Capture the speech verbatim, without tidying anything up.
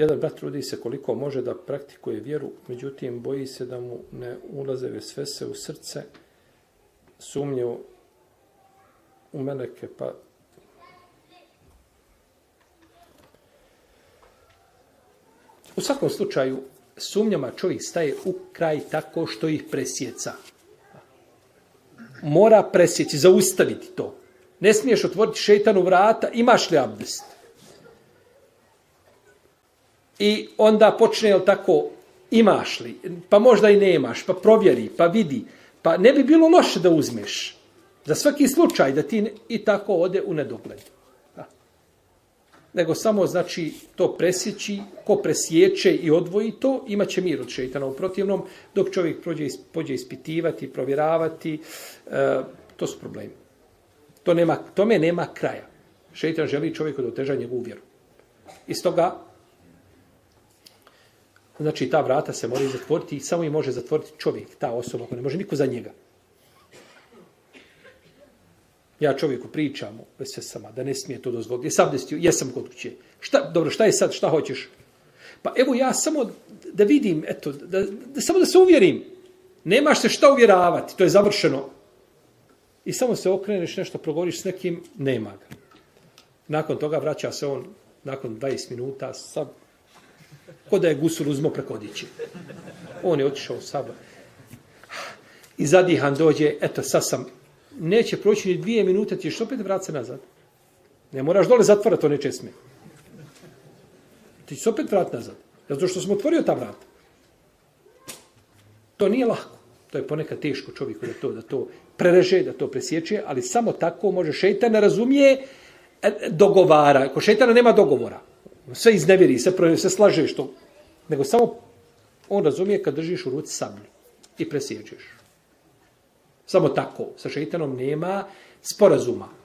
Jedan brat trudi se koliko može da praktikuje vjeru, međutim boji se da mu ne ulaze vesvese u srce, sumnje u meleke, pa u svakom slučaju sumnjama čovjek staje u kraj tako što ih presjeca. Mora presjeći, zaustaviti to. Ne smiješ otvoriti šejtanu vrata, imaš li abdest? I onda počne, jel tako, imaš li? Pa možda i nemaš, pa provjeri, pa vidi. Pa ne bi bilo loše da uzmeš. Za svaki slučaj da ti i tako ode u nedogled. Nego samo, znači, to presjeći, ko presjeće i odvoji to, imat će mir od šejtana. U protivnom, dok čovjek prođe, pođe ispitivati, provjeravati, e, to su problemi. To nema, tome nema kraja. Šejtan želi čovjeku da oteža njegovu vjeru. Iz toga, znači, ta vrata se mora zatvoriti i samo i može zatvoriti čovjek, ta osoba, ako ne može niko za njega. Ja čovjeku pričam o vesvesama, da ne smije to dozvoliti. Jesam abdestio, jesam kod kuće. Šta, dobro, šta je sad, šta hoćeš? Pa evo ja samo da vidim, eto, da, da, samo da se uvjerim. Nemaš se šta uvjeravati, to je završeno. I samo se okreneš, nešto progovoriš s nekim, nema ga. Nakon toga vraća se on, nakon dvadeset minuta, sad, ko da je gusul uzmo preko odići. On je otišao u sabor. I zadihan dođe, eto, sad sam, neće proći ni dvije minute, ti ćeš opet vrat se nazad. Ne moraš dole zatvorati, to neće smije. Ti ćeš opet vrat nazad. Zato što smo otvorio ta vrata. To nije lako. To je ponekad teško čovjeku da to, da to prereže, da to presjeće, ali samo tako može. Šejtan ne razumije dogovara. Ako šejtana nema dogovora, sve iznevjeri, sve, sve slaže što, nego samo on razumije kad držiš u ruci sablju i presjećeš. Samo tako. Sa šejtanom nema sporazuma.